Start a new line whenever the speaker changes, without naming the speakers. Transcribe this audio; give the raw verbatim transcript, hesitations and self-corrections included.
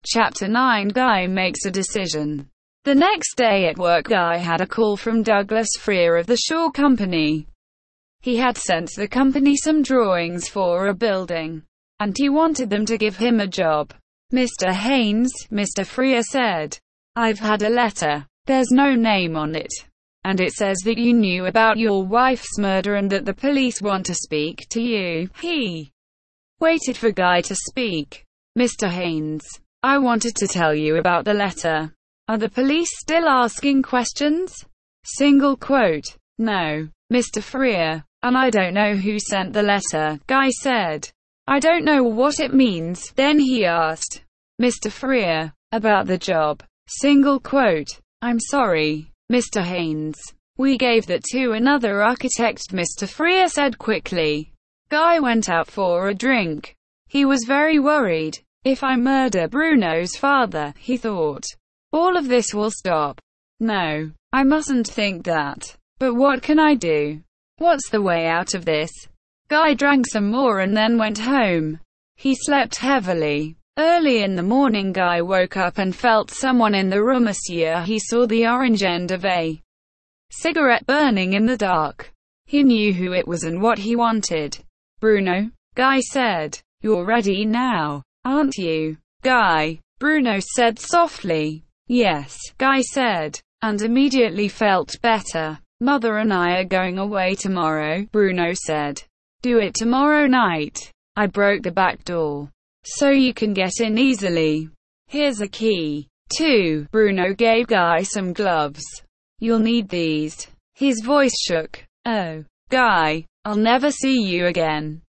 Chapter nine. Guy makes a decision. The next day at work, Guy had a call from Douglas Freer of the Shaw Company. He had sent the company some drawings for a building, and he wanted them to give him a job. "Mister Haynes," Mister Freer said, "I've had a letter. There's no name on it, and it says that you knew about your wife's murder and that the police want to speak to you." He waited for Guy to speak. "Mister Haynes, I wanted to tell you about the letter. Are the police still asking questions?" Single quote. "No, Mister Freer, and I don't know who sent the letter," Guy said. "I don't know what it means." Then he asked Mister Freer about the job. Single quote. "I'm sorry, Mister Haynes. We gave that to another architect," Mister Freer said quickly. Guy went out for a drink. He was very worried. "If I murder Bruno's father," he thought, "all of this will stop. No, I mustn't think that. But what can I do? What's the way out of this?" Guy drank some more and then went home. He slept heavily. Early in the morning, Guy woke up and felt someone in the room. Monsieur, he saw the orange end of a cigarette burning in the dark. He knew who it was and what he wanted. "Bruno," Guy said. "You're ready now, aren't you, Guy?" Bruno said softly. "Yes," Guy said, and immediately felt better. "Mother and I are going away tomorrow," Bruno said. "Do it tomorrow night. I broke the back door, so you can get in easily. Here's a key, too." Bruno gave Guy some gloves. "You'll need these." His voice shook. "Oh, Guy, I'll never see you again."